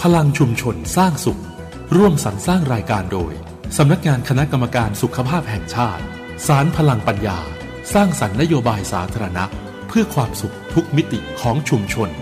ลังชุมชนสร้างสุขร่วมสรรสร้างรายการโดยสำนักงานคณะกรรมการสุขภาพแห่งชาติศาลพลังปัญญาสร้างสรรค์นโยบายสาธารณะเพื่อความสุขทุกมิติของชุมชน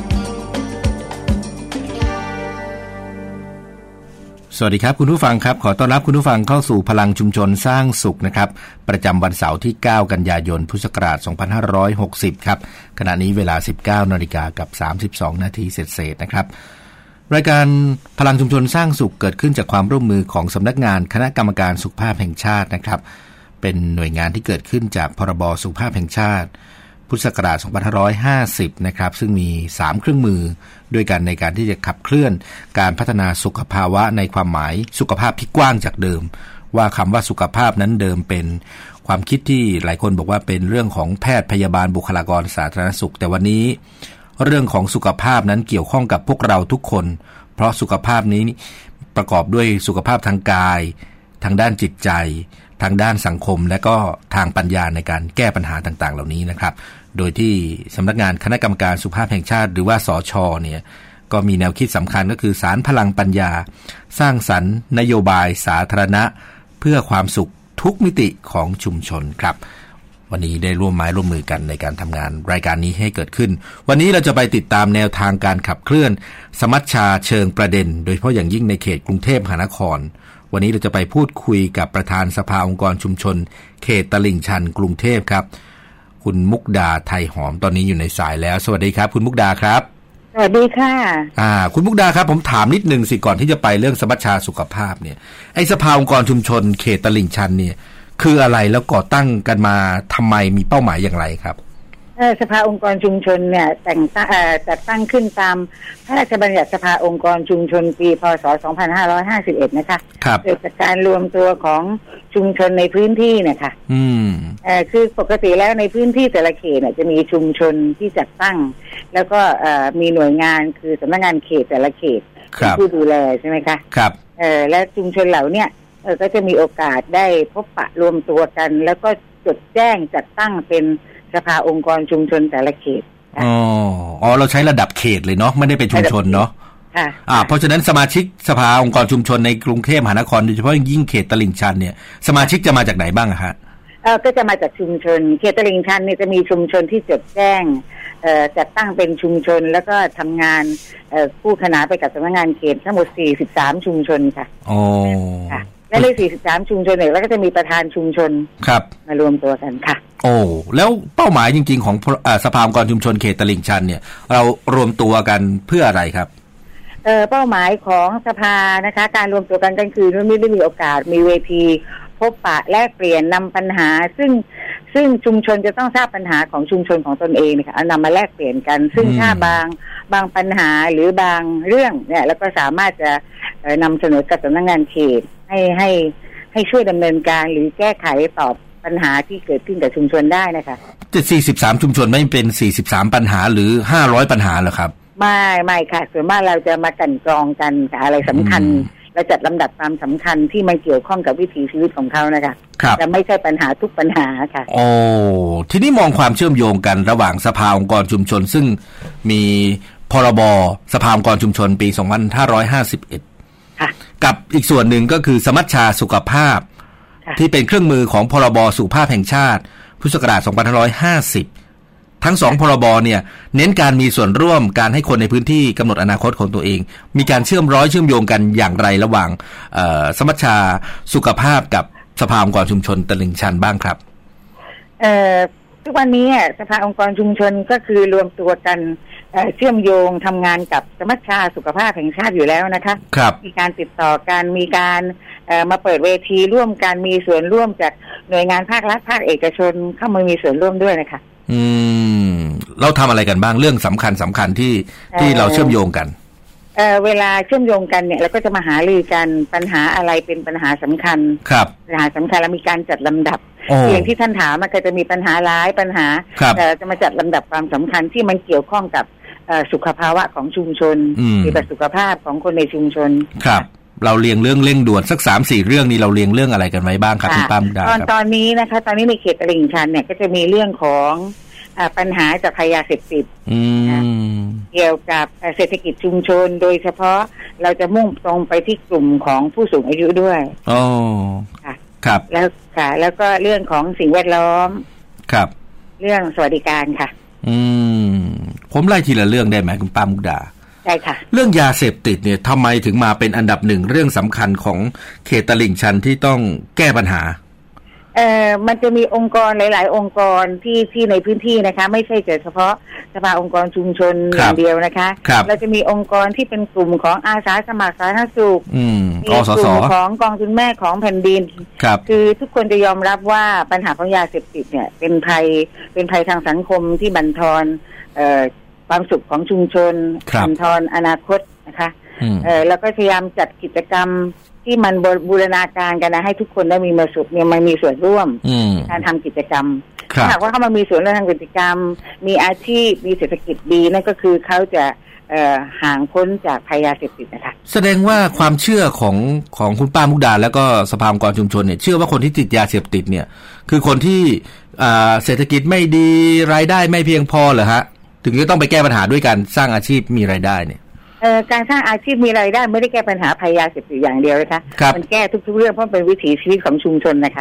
สวัสดีครับคุณผู้ฟังครับขอต้อนรับคุณผู้ฟังเข้าสู่พลังชุมชนสร้างสุขนะครับประจำวันเสาร์ที่9กันยายนพุทธศักราช2560ครับขณะนี้เวลา 19:32 น.เศษๆนะครับรายการพลังชุมชนสร้างสุขเกิดขึ้นจากความร่วมมือของสำนักงานคณะกรรมการสุขภาพแห่งชาตินะครับเป็นหน่วยงานที่เกิดขึ้นจากพรบสุขภาพแห่งชาติพุทธศักราช2550นะครับซึ่งมี3เครื่องมือด้วยกันในการที่จะขับเคลื่อนการพัฒนาสุขภาวะในความหมายสุขภาพที่กว้างจากเดิมว่าคำว่าสุขภาพนั้นเดิมเป็นความคิดที่หลายคนบอกว่าเป็นเรื่องของแพทย์พยาบาลบุคลากรสาธารณสุขแต่วันนี้เรื่องของสุขภาพนั้นเกี่ยวข้องกับพวกเราทุกคนเพราะสุขภาพนี้ประกอบด้วยสุขภาพทางกายทางด้านจิตใจทางด้านสังคมและก็ทางปัญญาในการแก้ปัญหาต่างๆเหล่านี้นะครับโดยที่สำนักงานคณะกรรมการสุขภาพแห่งชาติหรือว่าสช.เนี่ยก็มีแนวคิดสำคัญก็คือศาลพลังปัญญาสร้างสรรค์นโยบายสาธารณะเพื่อความสุขทุกมิติของชุมชนครับวันนี้ได้ร่วมไม้ร่วมมือกันในการทำงานรายการนี้ให้เกิดขึ้นวันนี้เราจะไปติดตามแนวทางการขับเคลื่อนสมัชชาเชิงประเด็นโดยเฉพาะอย่างยิ่งในเขตกรุงเทพมหานครวันนี้เราจะไปพูดคุยกับประธานสภาองค์กรชุมชนเขตตลิ่งชันกรุงเทพครับคุณมุกดาไทยหอมตอนนี้อยู่ในสายแล้วสวัสดีครับคุณมุกดาครับสวัสดีค่ะคุณมุกดาครับผมถามนิดนึงสิก่อนที่จะไปเรื่องสมัชชาสุขภาพเนี่ยไอ้สภาองค์กรชุมชนเขตตลิ่งชันเนี่ยคืออะไรแล้วก่อตั้งกันมาทำไมมีเป้าหมายอย่างไรครับสภาองค์กรชุมชนเนี่ยจัดตั้งขึ้นตามพระราชบัญญัติสภาองค์กรชุมชนปีพ.ศ. 2551นะคะเกิดจากการรวมตัวของชุมชนในพื้นที่เนี่ยค่ะคือปกติแล้วในพื้นที่แต่ละเขตเนี่ยจะมีชุมชนที่จัดตั้งแล้วก็มีหน่วยงานคือสำนักงานเขตแต่ละเขตผู้ดูแลใช่ไหมคะครับและชุมชนเหล่านี้ก็จะมีโอกาสได้พบปะรวมตัวกันแล้วก็จดแจ้งจัดตั้งเป็นสภาองค์กรชุมชนแต่ละเขตเราใช้ระดับเขตเลยเนาะไม่ได้เป็นชุมชนเนาะเพราะฉะนั้นสมาชิกสภาองค์กรชุมชนในกรุงเทพมหานครโดยเฉพาะยิ่งเขตตลิ่งชันเนี่ยสมาชิกจะมาจากไหนบ้างฮะก็จะมาจากชุมชนเขตตลิ่งชันเนี่ยจะมีชุมชนที่จดแจ้งจัดตั้งเป็นชุมชนแล้วก็ทำงานคู่ขนานไปกับสำนักงานเขตทั้งหมด43ชุมชนค่ะค่ะและใน43ชุมชนเนี่ยแล้วก็จะมีประธานชุมชนมารวมตัวกันค่ะแล้วเป้าหมายจริงๆของสภาองค์กรชุมชนเขตตลิ่งชันเนี่ยเรารวมตัวกันเพื่ออะไรครับเป้าหมายของสภานะคะการรวมตัวกันคือไม่ได้มีโอกาสมีเวทีพบปะแลกเปลี่ยนนำปัญหาซึ่งชุมชนจะต้องทราบปัญหาของชุมชนของตนเองนะคะเอานำมาแลกเปลี่ยนกันซึ่งถ้าบางปัญหาหรือบางเรื่องเนี่ยแล้วก็สามารถจะนำเสนอกับสำนักงานเขตให้ช่วยดำเนินการหรือแก้ไขตอบปัญหาที่เกิดขึ้นกับชุมชนได้นะคะจะ43ชุมชนไม่เป็น43ปัญหาหรือ500ปัญหาเหรอครับไม่ค่ะส่วนมากเราจะมากันกรองกันอะไรสำคัญเราจัดลำดับความสำคัญที่มันเกี่ยวข้องกับวิถีชีวิตของเขานะคะจะไม่ใช่ปัญหาทุกปัญหาค่ะทีนี้มองความเชื่อมโยงกันระหว่างสภาองค์กรชุมชนซึ่งมีพรบสภาองค์กรชุมชนปี2551กับอีกส่วนหนึ่งก็คือสมัชชาสุขภาพที่เป็นเครื่องมือของพรบสุขภาพแห่งชาติพุทธศักราช2550ทั้ง2พรบเนี่ยเน้นการมีส่วนร่วมการให้คนในพื้นที่กำหนดอนาคตของตัวเองมีการเชื่อมโยงกันอย่างไรระหว่างสมัชชาสุขภาพกับสภาองค์กรชุมชนตลิ่งชันบ้างครับทุกวันนี้สภาองค์กรชุมชนก็คือรวมตัวกันเชื่อมโยงทำงานกับสมัชชาสุขภาพแห่งชาติอยู่แล้วนะคะมีการติดต่อกันมีการมาเปิดเวทีร่วมกันมีส่วนร่วมจากหน่วยงานภาครัฐภาคเอกชนเข้ามามีส่วนร่วมด้วยนะคะเราทำอะไรกันบ้างเรื่องสำคัญที่เราเชื่อมโยงกันเวลาเชื่อมโยงกันเนี่ยเราก็จะมาหารือกันปัญหาอะไรเป็นปัญหาสำคัญปัญหาสำคัญแล้วมีการจัดลำดับอย่างที่ท่านถามมันก็จะมีปัญหาหลายปัญหาจะมาจัดลำดับความสำคัญที่มันเกี่ยวข้องกับสุขภาวะของชุมชนเกี่ยวกับสุขภาพของคนในชุมชนครับเราเรียงเรื่องเร่งด่วนสัก 3-4 เรื่องนี้เราเรียงเรื่องอะไรกันไว้บ้างครับคุณป้าดาครับตอนนี้นะคะตอนนี้ในเขตตลิ่งชันเนี่ยก็จะมีเรื่องของปัญหาจากภัยยาเสพติดเกี่ยวกับเศรษฐกิจชุมชนโดยเฉพาะเราจะมุ่งตรงไปที่กลุ่มของผู้สูงอายุด้วยอ๋อค่ะครับแล้วก็เรื่องของสิ่งแวดล้อมครับเรื่องสวัสดิการค่ะผมไล่ทีละเรื่องได้ไหมคุณป้ามุกดาใช่ค่ะเรื่องยาเสพติดเนี่ยทำไมถึงมาเป็นอันดับหนึ่งเรื่องสำคัญของเขตตลิ่งชันที่ต้องแก้ปัญหามันจะมีองค์กรหลายๆองค์กรที่ในพื้นที่นะคะไม่ใช่เฉพาะสภาองค์กรชุมชนอย่างเดียวนะคะเราจะมีองค์กรที่เป็นกลุ่มของอาสาสมัครสาธารณสุขมีกลุ่มของกองทุนแม่ของแผ่นดินคือทุกคนจะยอมรับว่าปัญหาของยาเสพติดเนี่ยเป็นภัยทางสังคมที่บั่นทอนความสุขของชุมชนบั่นทอนอนาคตนะคะแล้วก็พยายามจัดกิจกรรมที่มันบูรณาการกันนะให้ทุกคนได้มีมาสุขเนี่ยมันมีส่วนร่วมการทำกิจกรรมถ้าหากว่าเขามามีส่วนร่วมทางกิจกรรมมีอาชีพมีเศรษฐกิจดีนั่นก็คือเขาจะห่างพ้นจากภัยยาเสพติดนะคะแสดงว่าความเชื่อของคุณป้ามุกดาแล้วก็สภาองค์กรชุมชนเนี่ยเชื่อว่าคนที่ติดยาเสพติดเนี่ยคือคนที่เศรษฐกิจไม่ดีรายได้ไม่เพียงพอเหรอฮะถึงจะต้องไปแก้ปัญหาด้วยการสร้างอาชีพมีรายได้เนี่ยการสร้างอาชีพมีรายได้ไม่ได้แก้ปัญหาภัยยาเสพติดอย่างเดียวนะคะมันแก้ทุกๆเรื่องเพราะเป็นวิถีชีวิตของชุมชนนะคะ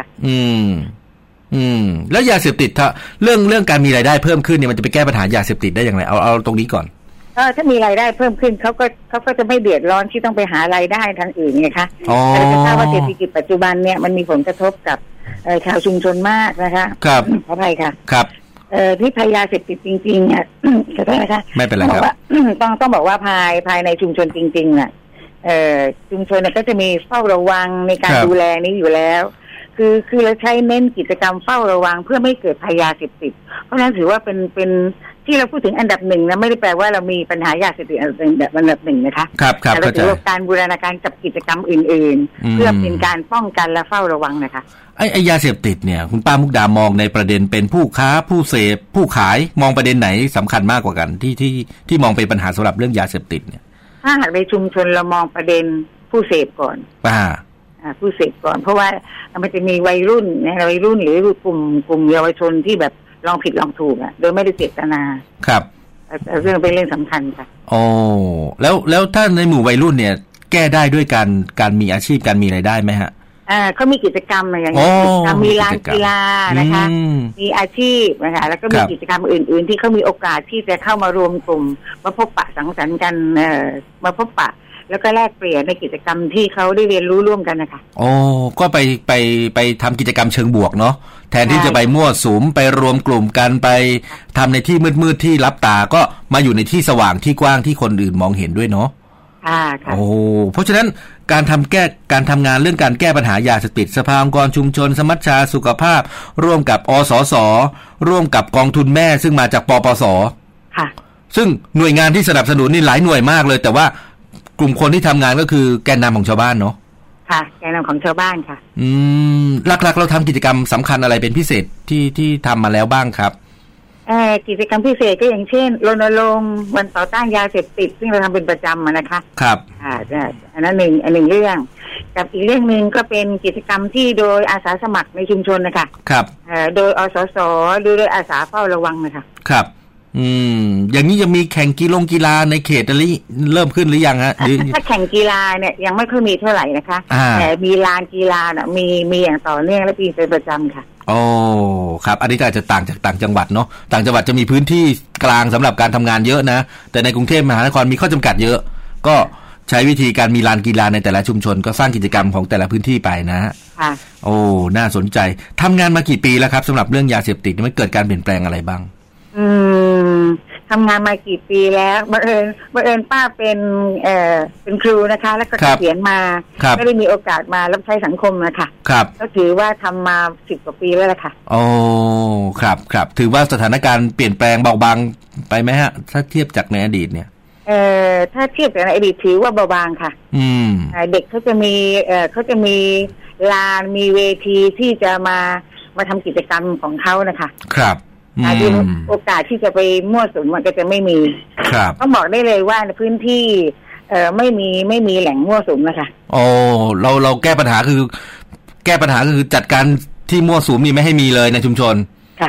แล้วยาเสพติดถ้าเรื่องการมีรายได้เพิ่มขึ้นเนี่ยมันจะไปแก้ปัญหายาเสพติดได้อย่างไรเอาตรงนี้ก่อนถ้ามีรายได้เพิ่มขึ้นเขาก็จะไม่เดือดร้อนที่ต้องไปหารายได้ทางอื่นไงคะแต่จะทราบว่าเศรษฐกิจปัจจุบันเนี่ยมันมีผลกระทบกับชาวชุมชนมากนะคะครับขออภัยค่ะครับที่ภัยยาเสพติดจริงๆเนี่ยขอโทษนะคะไม่เป็นไรครับต้องบอกว่าภายในชุมชนจริงๆน่ะชุมชนเนี่ยก็จะมีเฝ้าระวังในการดูแลนี้อยู่แล้วคือเราใช้เน้นกิจกรรมเฝ้าระวังเพื่อไม่เกิดภัยยาเสพติดเพราะฉะนั้นถือว่าเป็นที่เราพูดถึงอันดับหนึ่งนะไม่ได้แปลว่าเรามีปัญหายาเสพติดอันดับหนึ่งนะคะแต่เราถือว่าการบูรณาการกับกิจกรรมอื่นๆเพื่อเป็นการป้องกันและเฝ้าระวังนะคะไอ้ยาเสพติดเนี่ยคุณป้ามุกดามองในประเด็นเป็นผู้ค้าผู้เสพผู้ขายมองประเด็นไหนสำคัญมากกว่ากันที่มองเป็นปัญหาสำหรับเรื่องยาเสพติดเนี่ยถ้าหากในชุมชนเรามองประเด็นผู้เสพก่อนผู้เสพก่อนเพราะว่ามันจะมีวัยรุ่นหรือกลุ่มเยาวชนที่แบบลองผิดลองถูกโดยไม่ได้เจตนาครับเรื่องเป็นเรื่องสำคัญค่ะโอ้แล้วถ้าในหมู่วัยรุ่นเนี่ยแก้ได้ด้วยการมีอาชีพการมีรายได้ไหมฮะเขามีกิจกรรมอะไรอย่างเงี้ยมีลานกีฬานะคะมีอาชีพนะคะแล้วก็มีกิจกรรมอื่นๆที่เขามีโอกาสที่จะเข้ามารวมกลุ่มมาพบปะสังสรรค์กันมาพบปะแล้วก็แลกเปลี่ยนในกิจกรรมที่เขาได้เรียนรู้ร่วมกันนะคะโอ้ก็ไปทำกิจกรรมเชิงบวกเนาะแทนที่จะไปมั่วสุมไปรวมกลุ่มกันไปทำในที่มืดๆที่ลับตาก็มาอยู่ในที่สว่างที่กว้างที่คนอื่นมองเห็นด้วยเนาะโอ้เพราะฉะนั้นการทำงานเรื่องการแก้ปัญหายาเสพติดสภาองค์กรชุมชนสมัชชาสุขภาพร่วมกับอสสร่วมกับกองทุนแม่ซึ่งมาจากปปสค่ะซึ่งหน่วยงานที่สนับสนุนนี่หลายหน่วยมากเลยแต่ว่ากลุ่มคนที่ทำงานก็คือแกนนำของชาวบ้านเนาะค่ะแกนนำของชาวบ้านค่ะหลักๆเราทำกิจกรรมสำคัญอะไรเป็นพิเศษที่ทำมาแล้วบ้างครับกิจกรรมพิเศษก็อย่างเช่นรณรงค์วันต่อต้านยาเสพติดซึ่งเราทำเป็นประจำนะคะครับอันนั้นหนึ่งเรื่องกับอีกเรื่องนึงก็เป็นกิจกรรมที่โดยอาสาสมัครในชุมชนนะคะครับโดยอสสโดยอาสาเฝ้าระวังนะคะครับอย่างนี้จะมีแข่งกีฬาในเขตอะไรเริ่มขึ้นหรือยังฮะถ้าแข่งกีฬาเนี่ยยังไม่ค่อยมีเท่าไหร่นะคะแต่มีลานกีฬาน่ะมีอย่างต่อเนื่องและมีเป็นประจำค่ะโอ้ครับอันนี้ก็อาจจะต่างจากต่างจังหวัดเนาะต่างจังหวัดจะมีพื้นที่กลางสำหรับการทำงานเยอะนะแต่ในกรุงเทพมหานครมีข้อจำกัดเยอะก็ใช้วิธีการมีลานกีฬาในแต่ละชุมชนก็สร้างกิจกรรมของแต่ละพื้นที่ไปนะค่ะโอ้น่าสนใจทำงานมากี่ปีแล้วครับสำหรับเรื่องยาเสพติดมันเกิดการเปลี่ยนแปลงอะไรบ้างทำงานมากี่ปีแล้วบังเอิญป้าเป็นครูนะคะแล้วก็เขียนมาไม่ได้มีโอกาสมารับใช้สังคมนะคะก็ถือว่าทำมา10 กว่าปีแล้วล่ะค่ะโอ้ครับถือว่าสถานการณ์เปลี่ยนแปลงเบาบางไปไหมฮะถ้าเทียบจากในอดีตเนี่ยถ้าเทียบจากในอดีตถือว่าเบาบางค่ะเด็กเขาจะมีลานมีเวทีที่จะมาทำกิจกรรมของเขานะคะครับโอกาสที่จะไปมั่วสุมมันก็จะไม่มีต้องบอกได้เลยว่าในพื้นที่ไม่มีแหล่งมั่วสุมนะคะโอ้เราแก้ปัญหาคือจัดการที่มั่วสุมมีไม่ให้มีเลยในชุมชนค่ะ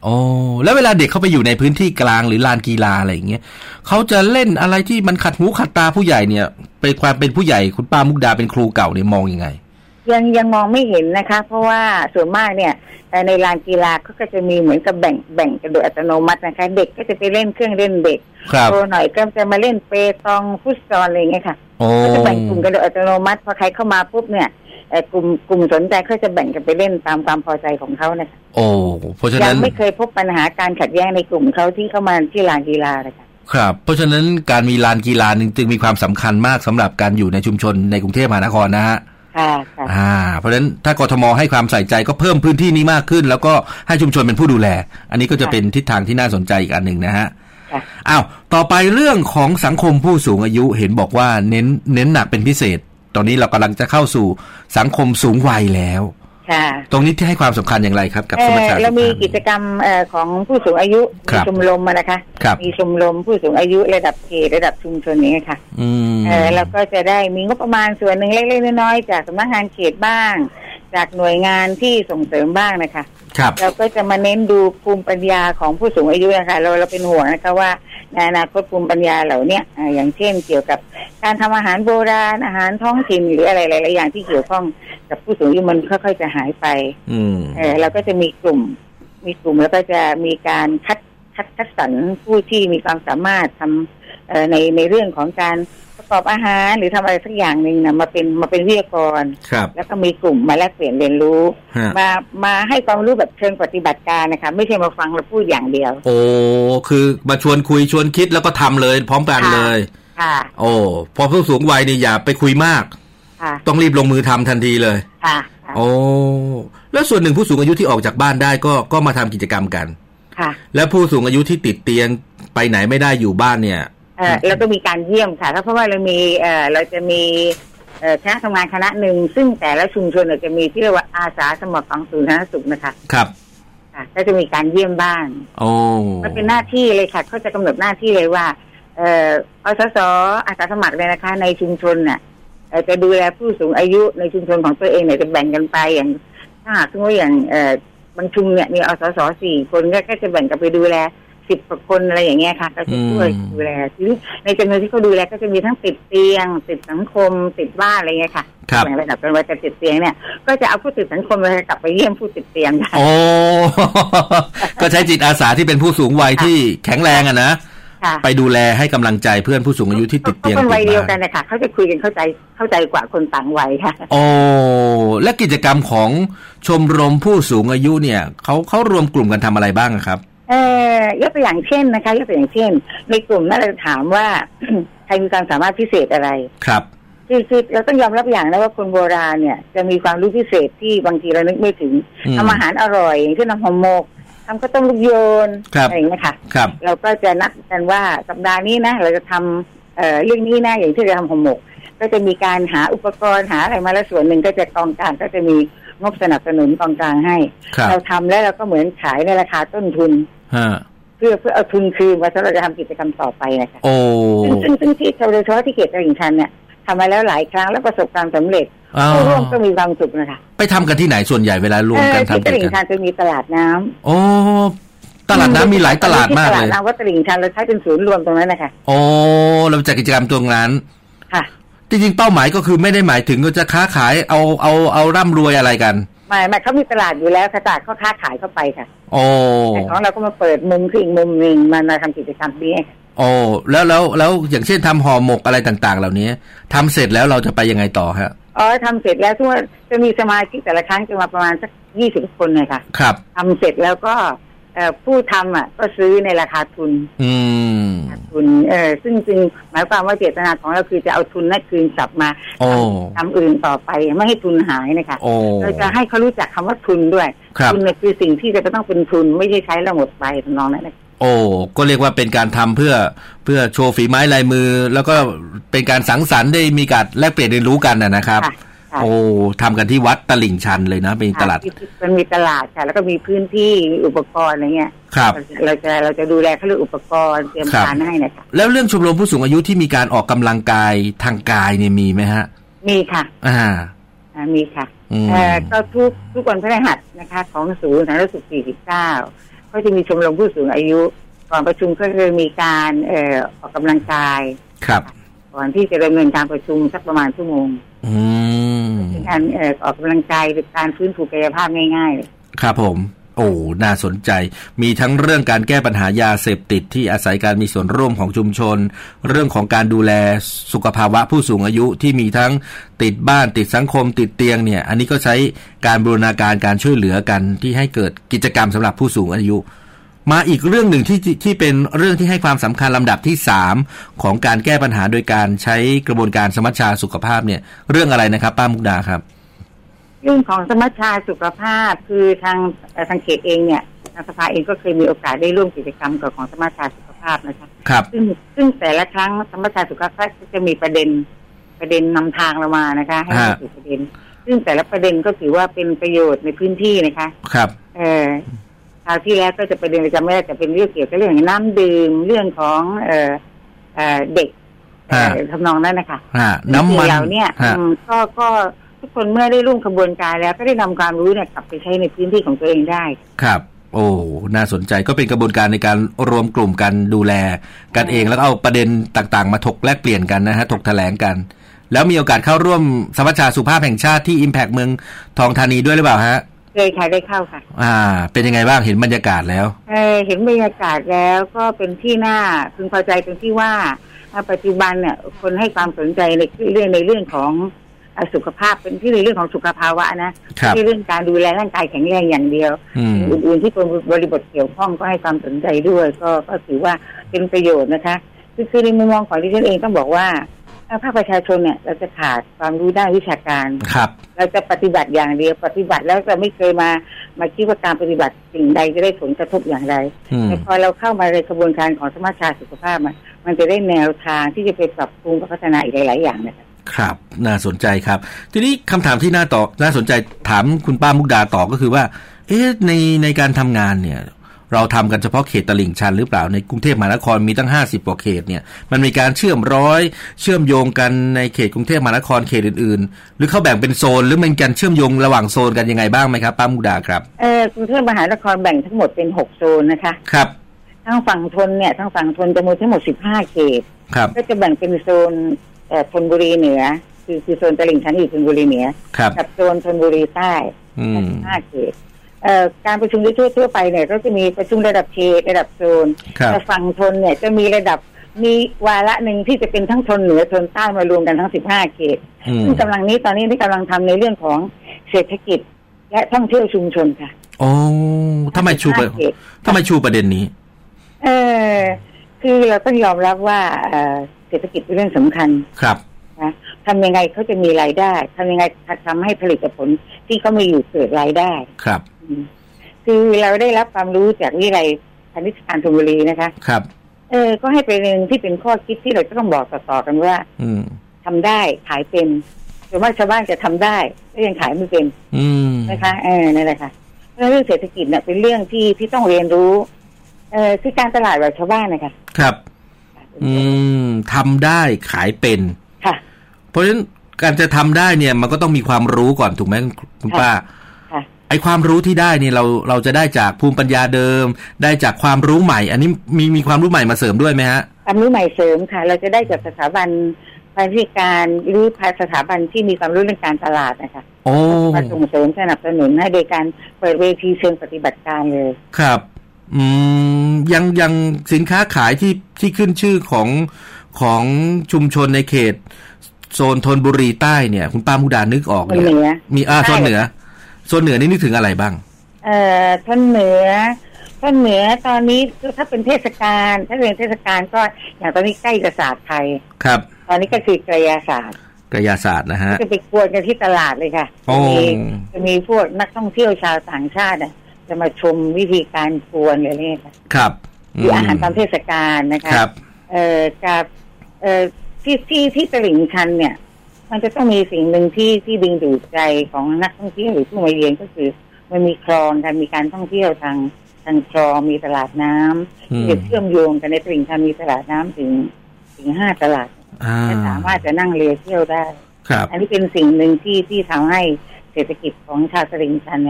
โอ้แล้วเวลาเด็กเขาไปอยู่ในพื้นที่กลางหรือลานกีฬาอะไรอย่างเงี้ยเขาจะเล่นอะไรที่มันขัดหูขัดตาผู้ใหญ่เนี่ยเป็นความเป็นผู้ใหญ่คุณป้ามุกดาเป็นครูเก่าเนี่ยมองยังไงยังมองไม่เห็นนะคะเพราะว่าส่วนมากเนี่ยในลานกีฬาเขาก็จะมีเหมือนกับแบ่งกันโดยอัตโนมัตินะคะเด็กก็จะไปเล่นเครื่องเล่นเด็กโตหน่อยก็จะมาเล่นเปตองฟุตซอลอะไรอย่างเงี้ยค่ะก็จะแบ่งกลุ่มกันโดยอัตโนมัติพอใครเข้ามาปุ๊บเนี่ยกลุ่มสนใจเขาจะแบ่งกันไปเล่นตามความพอใจของเขานะคะโอ้เพราะฉะนั้นยังไม่เคยพบปัญหาการขัดแย้งในกลุ่มเขาที่เข้ามาที่ลานกีฬาเลยค่ะครับเพราะฉะนั้นการมีลานกีฬาจึงมีความสำคัญมากสำหรับการอยู่ในชุมชนในกรุงเทพมหานครนะฮะเพราะฉะนั้นถ้ากทมให้ความใส่ใจก็เพิ่มพื้นที่นี้มากขึ้นแล้วก็ให้ชุมชนเป็นผู้ดูแลอันนี้ก็จะเป็นทิศทางที่น่าสนใจอีกอันหนึ่งนะฮะอ้าวต่อไปเรื่องของสังคมผู้สูงอายุเห็นบอกว่าเน้นหนักเป็นพิเศษตอนนี้เรากำลังจะเข้าสู่สังคมสูงวัยแล้วตรงนี้ที่ให้ความสำคัญอย่างไรครับกับสมัชชาเรามีกิจกรรมของผู้สูงอายุมีชมรมนะคะมีชมรมผู้สูงอายุระดับเขตระดับชุมชนนี้ค่ะแล้วก็จะได้มีงบประมาณส่วนหนึ่งเล็กๆน้อยๆจากสำนักงานเขตบ้างจากหน่วยงานที่ส่งเสริมบ้างนะคะเราก็จะมาเน้นดูภูมิปัญญาของผู้สูงอายุนะคะเราเป็นห่วงนะคะว่าในอนาคตภูมิปัญญาเหล่านี้อย่างเช่นเกี่ยวกับการทำอาหารโบราณอาหารท้องถิ่นหรืออะไรหลายๆอย่างที่เกี่ยวข้องกับผู้สูงอายุมันค่อยๆจะหายไปเราก็จะมีกลุ่มแล้วก็จะมีการคัดสรรผู้ที่มีความสามารถทำในเรื่องของการประกอบอาหารหรือทำอะไรสักอย่างหนึ่งนะมาเป็นวิทยากรแล้วก็มีกลุ่มมาแลกเปลี่ยนเรียนรู้มาให้ความรู้แบบเชิงปฏิบัติการนะคะไม่ใช่มาฟังเราพูดอย่างเดียวโอ้คือมาชวนคุยชวนคิดแล้วก็ทำเลยพร้อมกันเลยโอ้พอผู้สูงวัยนี่อย่าไปคุยมากต้องรีบลงมือทำทันทีเลยโอ้แล้วส่วนหนึ่งผู้สูงอายุที่ออกจากบ้านได้ก็มาทำกิจกรรมกันแล้วผู้สูงอายุที่ติดเตียงไปไหนไม่ได้อยู่บ้านเนี่ยแล้วก็มีการเยี่ยมค่ะเพราะว่าเราจะมีคณะทำงานคณะหนึ่งซึ่งแต่ละชุมชนจะมีที่เรียกว่าอาสาสมัครของศูนย์สาธารณสุขนะคะครับก็จะมีการเยี่ยมบ้านมันเป็นหน้าที่เลยค่ะเขาจะกำหนดหน้าที่เลยว่าอสสอาสาสมัครเลยนะคะในชุมชนน่ะจะดูแลผู้สูงอายุในชุมชนของตัวเองเนี่ยจะแบ่งกันไปอย่างถ้าหากสมมติอย่างบางชุมเนี่ยมีอสส4 คนก็จะแบ่งกันไปดูแล10 คนอะไรอย่างเงี้ยค่ะก็จะช่วยดูแลที่ในจำนวนที่เขาดูแลก็จะมีทั้งติดเตียงติดสังคมติดบ้านอะไรเงี้ยค่ะอย่างระดับเป็นว่าจะติดเตียงเนี่ยก็จะเอาผู้ติดสังคมกลับไปเยี่ยมผู้ติดเตียงได้โอ้ ก็ใช้จิตอาสาที่เป็นผู้สูงวัยที่แข็งแรงอะนะไปดูแลให้กำลังใจเพื่อนผู้สูงอายุที่ติดเตียงเป็นวัยเดียวกันนะคะเขาจะคุยกันเข้าใจกว่าคนต่างวัยค่ะโอ้และกิจกรรมของชมรมผู้สูงอายุเนี่ยเขารวมกลุ่มกันทำอะไรบ้างครับยกตัวอย่างเช่นนะคะยกตัวอย่างเช่นในกลุ่มนั้นเราถามว่าใครมีความสามารถพิเศษอะไรครับคือเราต้องยอมรับอย่างนะว่าคนโบราณเนี่ยจะมีความรู้พิเศษที่บางทีเรานึกไม่ถึงทำอาหารอร่อยอย่างเช่นทำห่อหมกทำข้าวต้มลูกโยนอะไรอย่างเงี้ยค่ะเราก็จะนัดกันว่าสัปดาห์นี้นะเราจะทำเรื่องนี้นะอย่างที่เราทำห่อหมกก็จะมีการหาอุปกรณ์หาอะไรมาแล้วส่วนหนึ่งก็จะกองกลางก็จะมีงบสนับสนุนกองกลางให้เราทำแล้วเราก็เหมือนขายในราคาต้นทุนเพื่อเอาทุนคืนมาสำหรับจะทำกิจกรรมต่อไปนะคะซึ่งที่โดยเฉพาะที่เขตตลิ่งชันเนี่ยทำมาแล้วหลายครั้งแล้วประสบความสำเร็จผู้ร่วมก็มีความสุขนะคะไปทำกันที่ไหนส่วนใหญ่เวลารวมกันทำที่ตลิ่งชันจะมีตลาดน้ำโอ้ตลาดน้ำมีหลายตลาดมากเลยตลาดน้ำวัดตลิ่งชันเราใช้เป็นศูนย์รวมตรงนั้นนะคะโอ้เราจัดกิจกรรมตรงนั้นค่ะจริงๆเป้าหมายก็คือไม่ได้หมายถึงว่าจะค้าขายเอาร่ำรวยอะไรกันไม่เขามีตลาดอยู่แล้วตลาดเขาค้าขายเข้าไปค่ะโอ้แต่ของเราก็มาเปิดมุมขึ้นอีกมุมนึงมาทำกิจกรรมนี้โอ้แล้วอย่างเช่นทำห่อหมกอะไรต่างๆเหล่านี้ทำเสร็จแล้วเราจะไปยังไงต่อฮะทำเสร็จแล้วทุกวันจะมีสมาชิกแต่ละครั้งจะมาประมาณสัก20 คนเลยค่ะครับทำเสร็จแล้วก็ผู้ทำก็ซื้อในราคาทุนทุนซึ่งจริงหมายความว่าเจตนาของเราคือจะเอาทุนนั้นคืนกลับมาทำอื่นต่อไปไม่ให้ทุนหายนะคะเราจะให้เขารู้จักคำว่าทุนด้วยทุนเนี่ยคือสิ่งที่จะต้องเป็นทุนไม่ใช่ใช้แล้วหมดไปทำนองนั้นนะโอ้ก็เรียกว่าเป็นการทำเพื่อโชว์ฝีไม้ลายมือแล้วก็เป็นการสังสรรค์ได้มีการแลกเปลี่ยนเรียนรู้กันนะครับโอ้ทำกันที่วัดตลิ่งชันเลยนะเป็นตลาดมันมีตลาดค่ะแล้วก็มีพื้นที่อุปกรณ์อะไรเงี้ยครับเราจะดูแลเขาเรื่องอุปกรณ์เตรียมการให้นะคะแล้วเรื่องชมรมผู้สูงอายุที่มีการออกกำลังกายทางกายเนี่ยมีไหมฮะมีค่ะมีค่ะก็ทุกวันพฤหัสนะคะของศูนย์สาธารณสุข49 ก็จะมีชมรมผู้สูงอายุก่อนประชุมก็จะมีการออกกำลังกายครับก่อนที่จะดำเนินการประชุมสักประมาณชั่วโมงการออกกำลังกายหรือการฟื้นฟูกายภาพง่ายๆครับผมโอ้น่าสนใจมีทั้งเรื่องการแก้ปัญหายาเสพติดที่อาศัยการมีส่วนร่วมของชุมชนเรื่องของการดูแลสุขภาวะผู้สูงอายุที่มีทั้งติดบ้านติดสังคมติดเตียงเนี่ยอันนี้ก็ใช้การบูรณาการการช่วยเหลือกันที่ให้เกิดกิจกรรมสำหรับผู้สูงอายุมาอีกเรื่องหนึ่งที่เป็นเรื่องที่ให้ความสำคัญลำดับที่3ของการแก้ปัญหาโดยการใช้กระบวนการสมัชชาสุขภาพเนี่ยเรื่องอะไรนะครับป้ามุกดาครับเรื่องของสมัชชาสุขภาพคือทางเขตเองเนี่ยทางสภาเองก็เคยมีโอกาสได้ร่วมกิจกรรมกับของสมัชชาสุขภาพนะคะครับซึ่งแต่ละครั้งสมัชชาสุขภาพจะมีประเด็นนำทางเรามานะคะให้สู่ประเด็นซึ่งแต่ละประเด็นก็ถือว่าเป็นประโยชน์ในพื้นที่นะคะครับคราวที่แล้วก็จะประเด็นจำไม่ได้จะเป็นเรื่องเกี่ยวกับเรื่องน้ำดื่มเรื่องของเด็กทำนองนั้นนะคะน้ำมันเราเนี่ยก็ทุกคนเมื่อได้ร่วมขบวนการแล้วก็ได้นำความรู้เนี่ยกลับไปใช้ในพื้นที่ของตัวเองได้ครับโอ้น่าสนใจก็เป็นกระบวนการในการรวมกลุ่มกันดูแลกันเองแล้วเอาประเด็นต่างๆมาถกแลกเปลี่ยนกันนะฮะถกแถลงกันแล้วมีโอกาสเข้าร่วมสมัชชาสุขภาพแห่งชาติที่ Impact เมืองทองธานีด้วยหรือเปล่าฮะเคยค่ะได้เข้าค่ะเป็นยังไงบ้างเห็นบรรยากาศแล้วเห็นบรรยากาศแล้วก็เป็นที่น่าพึงพอใจตรงที่ว่าปัจจุบันเนี่ยคนให้ความสนใจในเรื่องของสุขภาพเป็นที่ในเรื่องของสุขภาวะนะที่เรื่องการดูแลร่างกายแข็งแรงอย่างเดียวอื่นๆที่เป็นบริบทเกี่ยวข้องก็ให้ความสนใจด้วยก็ถือว่าเป็นประโยชน์นะคะคือในมุมมองของดิฉันเองต้องบอกว่าภาคประชาชนเนี่ยเราจะขาดความรู้ด้านวิชาการเราจะปฏิบัติอย่างเดียวปฏิบัติแล้วจะไม่เคยมาคิดว่าการปฏิบัติสิ่งใดจะได้ผลกระทบอย่างไรแต่พอเราเข้ามาในกระบวนการของสมัชชาสุขภาพมันจะได้แนวทางที่จะไปปรับปรุงพัฒนาอีกหลายๆอย่างนะครับน่าสนใจครับทีนี้คำถามที่น่าสนใจถามคุณป้ามุกดาต่อก็คือว่าในการทำงานเนี่ยเราทำกันเฉพาะเขตตลิ่งชันหรือเปล่าในกรุงเทพมหานครมีตั้ง50กว่าเขตเนี่ยมันมีการเชื่อมโยงกันในเขตกรุงเทพมหานครเขตอื่นๆหรือเขาแบ่งเป็นโซนหรือมันการเชื่อมโยงระหว่างโซนกันยังไงบ้างไหมครับป้ามุกดาครับกรุงเทพมหานครแบ่งทั้งหมดเป็น6โซนนะคะครับทางฝั่งทนจะมีทั้งหมด15เขตก็จะแบ่งเป็นโซนธนบุรีเหนือคือโซนตลิ่งชันอยู่ธนบุรีเหนือกับโซนธนบุรีใต้15เขตการประชุมทั่วไปเนี่ยก็จะมีประชุมระดับเขตระดับโซนแต่ฝั่งทนเนี่ยจะมีระดับมีวาระหนึ่งที่จะเป็นทั้งทนเหนือทนใต้มารวมกันทั้ง15เขตซึ่งตอนนี้ที่กำลังทำในเรื่องของเศรษฐกิจและท่องเที่ยวชุมชนค่ะโอ้ทำไมชูประเด็นนี้คือเราต้องยอมรับว่าเศรษฐกิจเป็นเรื่องสำคัญครับนะทำยังไงเขาจะมีรายได้ทำยังไงทำให้ผลิตผลที่เขามีอยู่เกิดรายได้ครับคือเราได้รับความรู้จากวิทยาลัยพาณิชย์การธนบุรีนะคะครับก็ให้เป็นเรื่องที่เป็นข้อคิดที่เราจะต้องบอกต่อกันว่าทำได้ขายเป็นแต่ว่าชาวบ้านจะทำได้ก็ยังขายไม่เป็นนะคะนั่นแหละค่ะเรื่องเศรษฐกิจเนี่ยเป็นเรื่องที่ต้องเรียนรู้คือการตลาดแบบชาวบ้านนะคะครับทำได้ขายเป็นค่ะเพราะฉะนั้นการจะทำได้เนี่ยมันก็ต้องมีความรู้ก่อนถูกไหมคุณป้าไอความรู้ที่ได้เนี่ยเราจะได้จากภูมิปัญญาเดิมได้จากความรู้ใหม่อันนี้มีความรู้ใหม่มาเสริมด้วยไหมฮะความรู้ใหม่เสริมค่ะเราจะได้จากสถาบันวิชาการหรือสถาบันที่มีความรู้เรื่องการตลาดนะคะมาส่งเสริมสนับสนุนให้โดยการเปิดเวทีเชิงปฏิบัติการเลยครับยังสินค้าขายที่ขึ้นชื่อของชุมชนในเขตโซนธนบุรีใต้เนี่ยคุณป้ามุกดานึกออกเลยมีโซนเหนือนี่นึกถึงอะไรบ้างโซนเหนือตอนนี้ถ้าเป็นเทศกาลก็อย่างตอนนี้ใกล้กับศาสตร์ไทยครับตอนนี้ก็คือกายศาสตร์นะฮะจะไปกวนกันที่ตลาดเลยค่ะจะมีพวกนักท่องเที่ยวชาวต่างชาติจะมาชมวิธีการกวนอะไรนี่ค่ะครับมีอาหารตามเทศกาลนะคะครับกับที่ตลิ่งชันเนี่ยมันจะต้องมีสิ่งหนึ่งที่ดึงดูดใจของนักท่องเที่ยวหรือผู้มาเยือนก็คือมันมีคลองการมีการท่องเที่ยวทางคลองมีตลาดน้ำที่เชื่อมโยงกันในตลิ่งชันมีตลาดน้ำถึง5ตลาดและสามารถจะนั่งเรือเที่ยวได้อันนี้เป็นสิ่งหนึ่งที่ทำให้เศรษฐกิจของชาวตลิ่งชันเนี่ย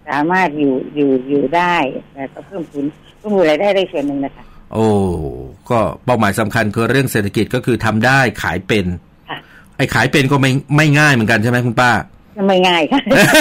สามารถอยู่ได้แต่ก็เพิ่มรายได้ส่วนหนึ่งนะคะโอ้ก็เป้าหมายสำคัญคือเรื่องเศรษฐกิจก็คือทำได้ขายเป็นไอ้ขายเป็นก็ไม่ง่ายเหมือนกันใช่ไหมคุณป้าไม่ง่ายค่ะ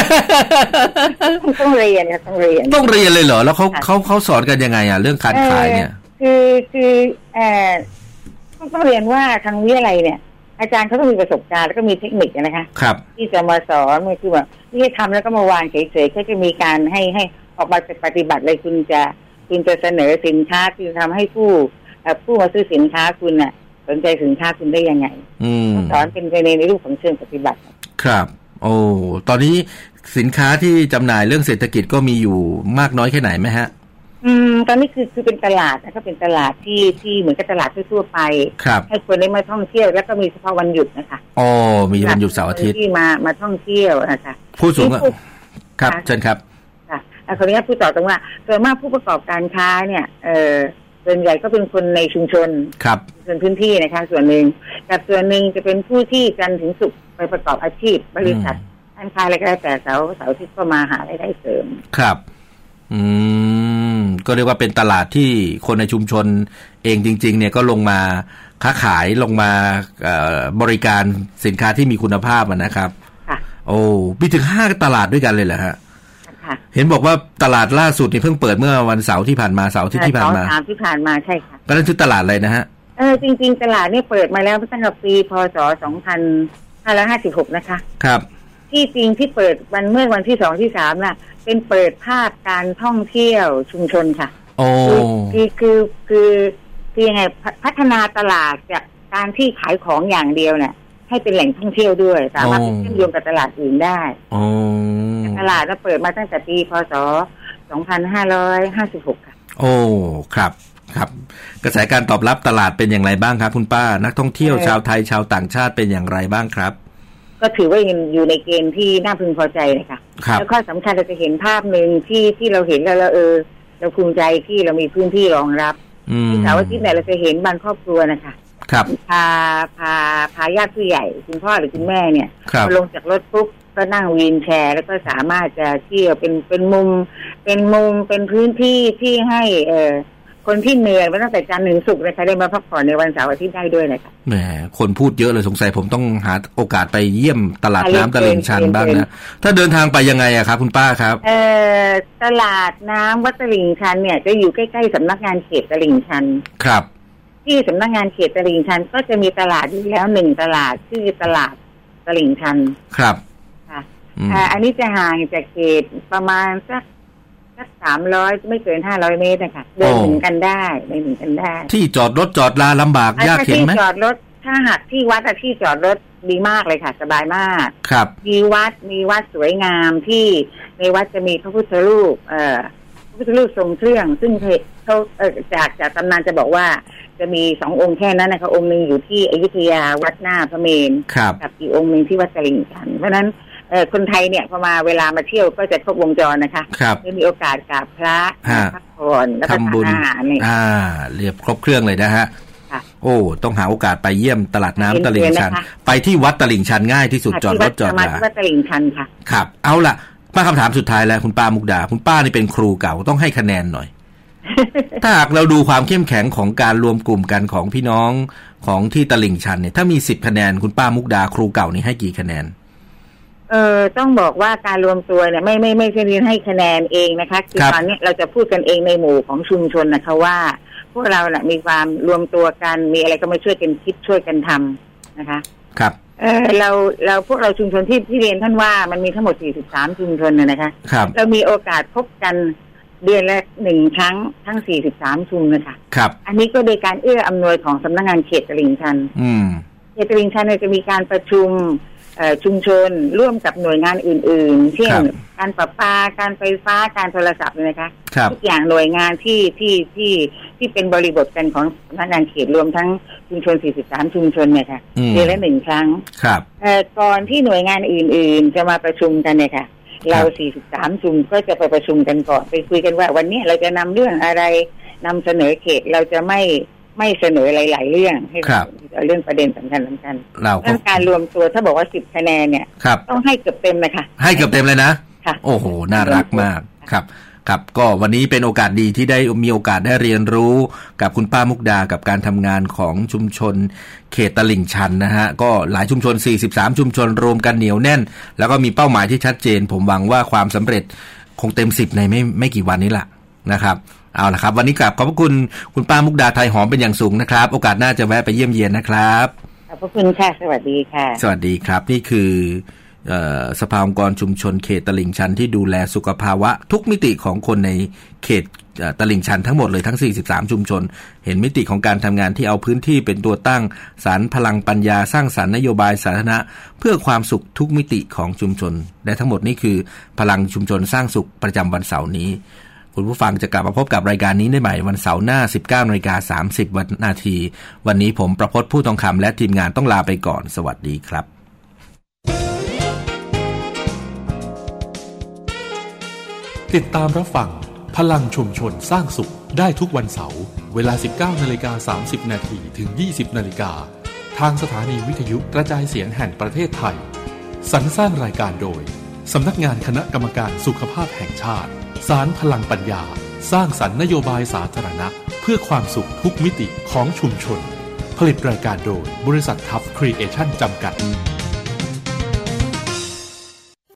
ต้องเรียนต้องเรียนเลยเหรอแล้วเขาสอนกันยังไงอ่ะเรื่องการขายเนี่ยคือต้องเรียนว่าทางวิทยาลัยเนี่ยอาจารย์เขาต้องมีประสบการณ์แล้วก็มีเทคนิคนะคะครับที่จะมาสอนมันคือแบบที่ทำแล้วก็มาวางเฉยๆก็จะมีการให้ออกมาปฏิบัติเลยคุณจะเสนอสินค้าคุณทำให้ผู้มาซื้อสินค้าคุณน่ะสนใจสินค้าคุณได้ยังไงสอนเป็นในรูปของเชิงปฏิบัติครับโอ้ตอนนี้สินค้าที่จำหน่ายเรื่องเศรษฐกิจก็มีอยู่มากน้อยแค่ไหนไหมฮะตอนนี้คือเป็นตลาดนะคะเป็นตลาดที่เหมือนกับตลาดทั่วไปให้คนได้มาท่องเที่ยวแล้วก็มีเฉพาะวันหยุดนะคะอ๋อมีวันหยุดเสาร์อาทิตย์ที่มาท่องเที่ยวนะคะผู้สูงครับเชิญครับค่ะขออนุญาตพูดต่อตรงว่าโดยมากผู้ประกอบการค้าเนี่ยส่วนใหญ่ก็เป็นคนในชุมชนครับส่วนพื้นที่นะคะส่วนหนึ่งกับส่วนหนึ่งจะเป็นผู้ที่จันทร์ถึงศุกร์ไปประกอบอาชีพบริษัทการค้าอะไรก็แล้วแต่เสาร์อาทิตย์ก็มาหารายได้เสริมครับก็เรียกว่าเป็นตลาดที่คนในชุมชนเองจริงๆเนี่ยก็ลงมาค้าขายลงมาบริการสินค้าที่มีคุณภาพนะครับค่ะโอ้มีถึง5ตลาดด้วยกันเลยเหรอฮะค่ะเห็นบอกว่าตลาดล่าสุดนี่เพิ่งเปิดเมื่อวันเสาร์ที่ผ่านมาเสาร์ที่ผ่านมาที่ผ่านมาใช่ค่ะก็นั่นคือตลาดอะไรนะฮะจริงๆตลาดนี่เปิดมาแล้วตั้งแต่ปีพ.ศ. 2556นะคะครับที่จริงที่เปิดเมื่อวันที่2ที่3น่ะเป็นเปิดภาพการท่องเที่ยวชุมชนค่ะโอ้คือยังไงพัฒนาตลาดจากการที่ขายของอย่างเดียวเนี่ยให้เป็นแหล่งท่องเที่ยวด้วยสามารถเชื่อมโยงกับตลาดอื่นได้ตลาดเราเปิดมาตั้งแต่ปีพ.ศ. 2556ค่ะโอ้ครับกระแสการตอบรับตลาดเป็นอย่างไรบ้างครับคุณป้านักท่องเที่ยวชาวไทยชาวต่างชาติเป็นอย่างไรบ้างครับก็ถือว่ายังอยู่ในเกณฑ์ที่น่าพึงพอใจนะคะแล้วข้อสำคัญเราจะเห็นภาพหนึ่งที่เราเห็นแล้วเราภูมิใจที่เรามีพื้นที่รองรับที่เสาร์อาทิตย์เนี่ยเราจะเห็นบางครอบครัวนะคะพาญาติผู้ใหญ่คุณพ่อหรือคุณแม่เนี่ยลงจากรถปุ๊บก็นั่งวีลแชร์แล้วก็สามารถจะเที่ยวเป็นมุมเป็นพื้นที่ที่ให้คนที่เหนื่อยมาตั้งแต่จันทร์ถึงศุกร์นะคะได้มาพักผ่อนในวันเสาร์อาทิตย์ได้ด้วยนะคะแหมคนพูดเยอะเลยสงสัยผมต้องหาโอกาสไปเยี่ยมตลาดน้ำตลิ่งชันบ้างนะถ้าเดินทางไปยังไงอะครับคุณป้าครับตลาดน้ำวัดตลิ่งชันเนี่ยจะอยู่ใกล้ๆสำนักงานเขตตลิ่งชันครับที่สำนักงานเขตตลิ่งชันก็จะมีตลาดอยู่แล้ว1ตลาดชื่อตลาดตลิ่งชันครับค่ะอันนี้จะห่างจากเขตประมาณสัก300ไม่เกิน500เมตรนะคะเดินถึงกันได้ที่จอดรถจอดลาลำบากยากเข็นไหมที่จอดรถถ้าหากที่วัดที่จอดรถดีมากเลยค่ะสบายมากครับมีวัดสวยงามที่ในวัดจะมีพระพุทธรูปทรงเครื่องซึ่งเขาจากตำนานจะบอกว่าจะมี2องค์แค่นั้นนะคะองค์นึงอยู่ที่อยุธยาวัดหน้าพระเมรุกับอีกองค์นึงที่วัดตลิ่งชันเพราะนั้นคนไทยเนี่ยพอมาเวลามาเที่ยวก็จะครบวงจรนะคะได้มีโอกาสกราบพระพักผ่อนแล้วก็ทำบุญเรียบครบเครื่องเลยนะฮะโอ้ต้องหาโอกาสไปเยี่ยมตลาดน้ำตลิ่งชันไปที่วัดตลิ่งชันง่ายที่สุดจอดรถจอดลาวัดตลิ่งชันค่ะครับเอาล่ะมาคำถามสุดท้ายแล้วคุณป้ามุกดาคุณป้านี่เป็นครูเก่าต้องให้คะแนนหน่อย ถ้าหากเราดูความเข้มแข็งของการรวมกลุ่มกันของพี่น้องของที่ตลิ่งชันเนี่ยถ้ามี10คะแนนคุณป้ามุกดาครูเก่านี่ให้กี่คะแนนต้องบอกว่าการรวมตัวเนี่ยไม่ใช่ให้คะแนนเองนะคะคือตอนนี้เราจะพูดกันเองในหมู่ของชุมชนนะคะว่าพวกเราเนี่ยมีความรวมตัวกันมีอะไรก็มาช่วยกันคิดช่วยกันทำนะคะครับเราพวกเราชุมชนที่เรียนท่านว่ามันมีทั้งหมด43ชุมชนนะคะเรามีโอกาสพบกันเดือนละ1ครั้งทั้ง43ชุมนะคะครับอันนี้ก็โดยการเอื้ออำนวยของสำนักงานเขตตลิ่งชันเขตตลิ่งชันเนี่ยจะมีการประชุมชุมชนร่วมกับหน่วยงานอื่นๆเช่นการประปาการไฟฟ้าการโทรศัพท์เลยนะคะทุกอย่างหน่วยงานที่เป็นบริบทกันของสำนักงานเขตรวมทั้งชุมชน43ชุมชนเนี่ยค่ะเดือนละ1ครั้งก่อนที่หน่วยงานอื่นๆจะมาประชุมกันเนี่ยค่ะเรา43ชุมก็จะไปประชุมกันก่อนไปคุยกันว่าวันนี้เราจะนำเรื่องอะไรนำเสนอเขตเราจะไม่เสนอหลายๆเรื่องให้เรื่องประเด็นสำคัญการรวมตัวถ้าบอกว่า10คะแนนเนี่ยต้องให้เกือบเต็มนะคะให้เกือบเต็มเลยนะค่ะโอ้โหน่ารักมากครับครับก็วันนี้เป็นโอกาสดีที่ได้มีโอกาสได้เรียนรู้กับคุณป้ามุกดากับการทำงานของชุมชนเขตตลิ่งชันนะฮะก็หลายชุมชน43ชุมชนรวมกันเหนียวแน่นแล้วก็มีเป้าหมายที่ชัดเจนผมหวังว่าความสำเร็จคงเต็ม10ในไม่กี่วันนี้แหละนะครับเอาละครับวันนี้กราบขอบพระคุณคุณป้ามุกดาไทยหอมเป็นอย่างสูงนะครับโอกาสหน้าจะแวะไปเยี่ยมเยียนนะครับขอบพระคุณค่ะสวัสดีค่ะสวัสดีครับนี่คือสภาองค์กรชุมชนเขตตลิ่งชันที่ดูแลสุขภาวะทุกมิติของคนในเขตตลิ่งชันทั้งหมดเลยทั้ง43ชุมชนเห็นมิติของการทำงานที่เอาพื้นที่เป็นตัวตั้งสรรพลังปัญญาสร้างสรรค์นโยบายสาธารณะเพื่อความสุขทุกมิติของชุมชนและทั้งหมดนี้คือพลังชุมชนสร้างสุขประจำวันเสาร์นี้คุณผู้ฟังจะกลับมาพบกับรายการนี้ได้ใหม่วันเสาร์หน้า 19:30 นาทีวันนี้ผมประพจน์ผู้ทองคำและทีมงานต้องลาไปก่อนสวัสดีครับติดตามรับฟังพลังชุมชนสร้างสุขได้ทุกวันเสาร์เวลา 19:30 นาทีถึง 20:00 นทางสถานีวิทยุกระจายเสียงแห่งประเทศไทยสรรสร้างรายการโดยสำนักงานคณะกรรมการสุขภาพแห่งชาติสารพลังปัญญาสร้างสรรค์นโยบายสาธารณะเพื่อความสุขทุกมิติของชุมชนผลิตรายการโดยบริษัททัฟครีเอชั่นจำกัด